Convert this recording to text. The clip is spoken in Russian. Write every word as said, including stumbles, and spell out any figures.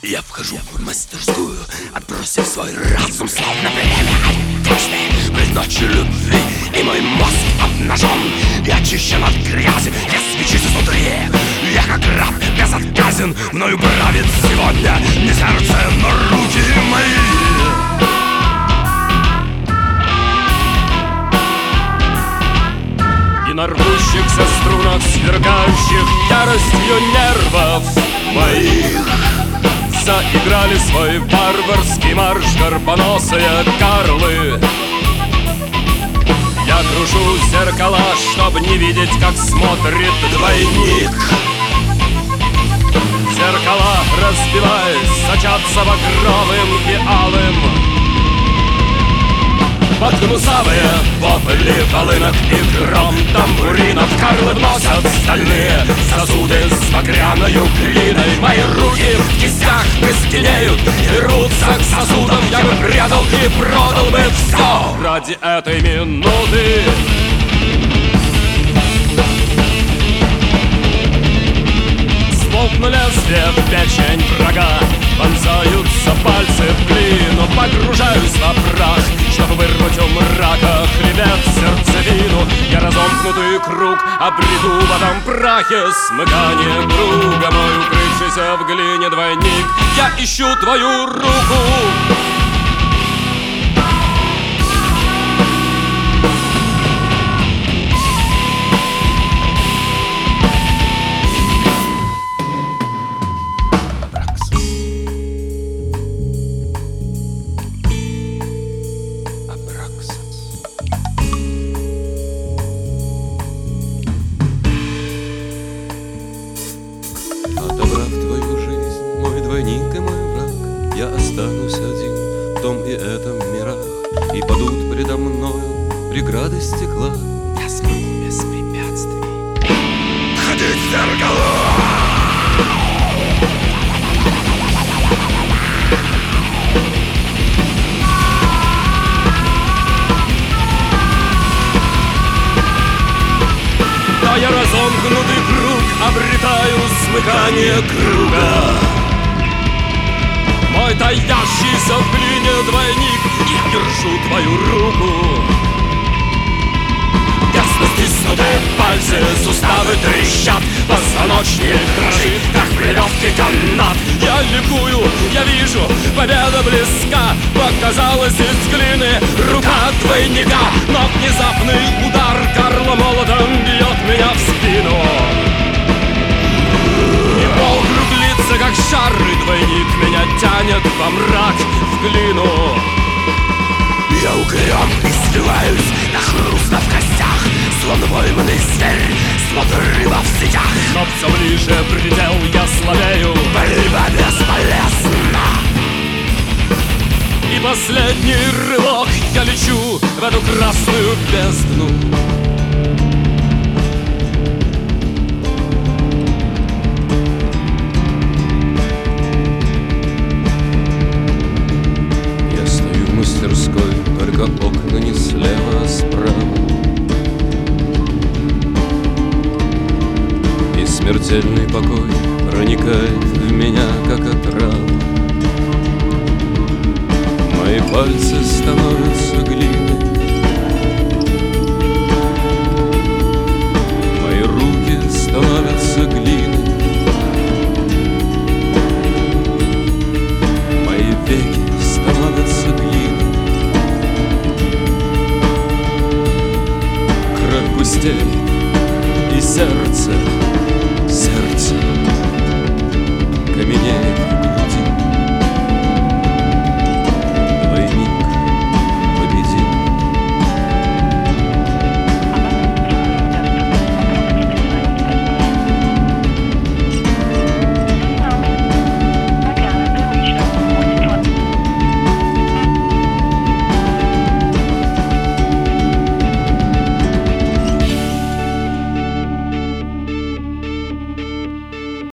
Я вхожу в мастерскую, отбросив свой разум, словно время одежды, пред ночью любви. И мой мозг обнажен и очищен от грязи. Я свечусь изнутри, я как раб безотказен. Мною правит сегодня не сердце, но руки мои. И на рвущихся струнах, сверкающих яростью нервов моих, заиграли свой варварский марш горбоносые карлы. Я крушу зеркала, чтоб не видеть, как смотрит двойник. Зеркала, разбиваясь, сочатся багровым и алым. Под гнусавые вопли волынок и гром тамбуринов карлы вносят стальные сосуды с багряною глиной. Мои руки в кистях костенеют и рвутся к сосудам. Я бы предал и продал бы все ради этой минуты. Словно лезвие в печень врага вонзаются пальцы в глину. Погружаюсь во прах, чтобы вырвать у мрака хребет сердцевину. Я разомкнутый круг обреду в этом прахе смыкание круга. Мой укрывшийся в глине двойник, я ищу твою руку. Отобрав твою жизнь, мой двойник и мой враг, я останусь один в том и этом мирах, и падут предо мною преграды стекла. Я смогу без препятствий ходить в зеркало. Да, я разомкнутый круг обретаю смыкание круга. Мой таящийся в глине двойник, я держу твою руку. Тесно стиснутые пальцы, суставы трещат, позвоночник дрожит, как в веревке канат. Я ликую, я вижу, победа близка. Показалась из глины рука двойника, но внезапный удар Карла молотом бьет меня в спину. И пол круглится, как шар, и двойник меня тянет во мрак, в глину. Я угрём и свиваюсь на хруста в костях, словно пойманный зверь, словно рыба в сетях. Но все ближе предел, я слабею, борьба бесполезна. И последний рывок, я лечу в эту красную бездну. Только окна не слева, а справа, и смертельный покой проникает в меня, как отрава. Мои пальцы становятся глиной,